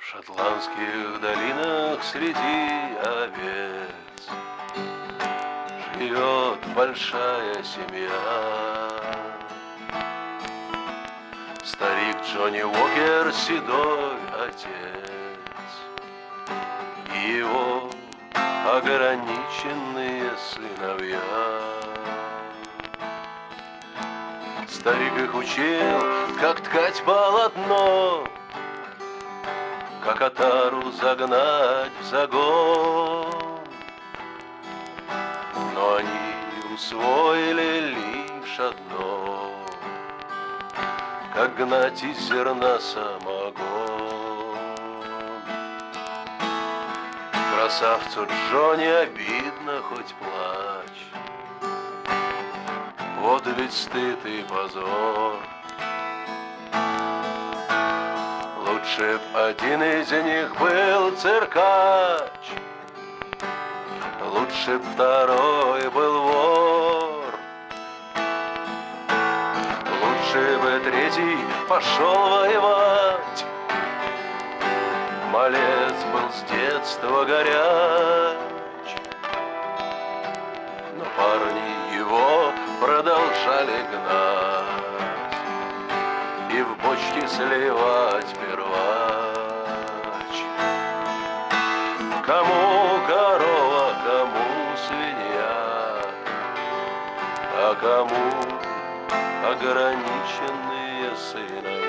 В шотландских долинах среди овец живет большая семья. Старик Джонни Уокер, седой отец, и его ограниченные сыновья. Старик их учил, как ткать полотно, как отару загнать в загон. Но они усвоили лишь одно: как гнать из зерна самогон. Красавцу Джонни обидно хоть плачь, вот ведь стыд и позор. Лучше б один из них был циркач, лучше б второй был вор, лучше бы третий пошел воевать. Малец был с детства горяч, но парни его продолжали гнать и в бочке сливать первач. Кому корова, кому свинья, а кому ограниченные сыновья.